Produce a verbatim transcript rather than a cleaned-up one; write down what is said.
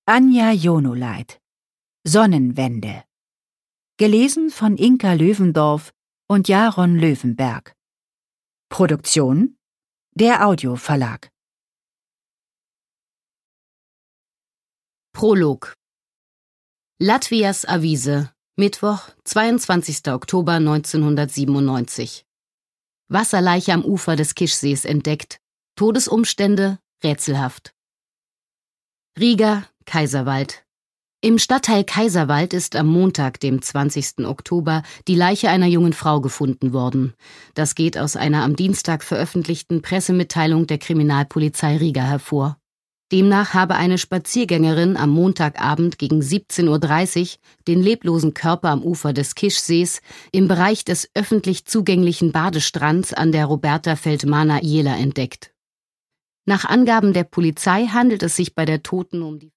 Anja Jonoleit. Sonnenwende. Gelesen von Inka Löwendorf und Jaron Löwenberg. Produktion: der Audioverlag. Prolog. Latvias Avise, Mittwoch, zweiundzwanzigster Oktober neunzehnhundertsiebenundneunzig. Wasserleiche am Ufer des Kischsees entdeckt. Todesumstände rätselhaft. Riga, Kaiserwald. Im Stadtteil Kaiserwald ist am Montag, dem zwanzigsten Oktober, die Leiche einer jungen Frau gefunden worden. Das geht aus einer am Dienstag veröffentlichten Pressemitteilung der Kriminalpolizei Riga hervor. Demnach habe eine Spaziergängerin am Montagabend gegen siebzehn Uhr dreißig den leblosen Körper am Ufer des Kischsees im Bereich des öffentlich zugänglichen Badestrands an der Roberta Feldmana Jela entdeckt. Nach Angaben der Polizei handelt es sich bei der Toten um die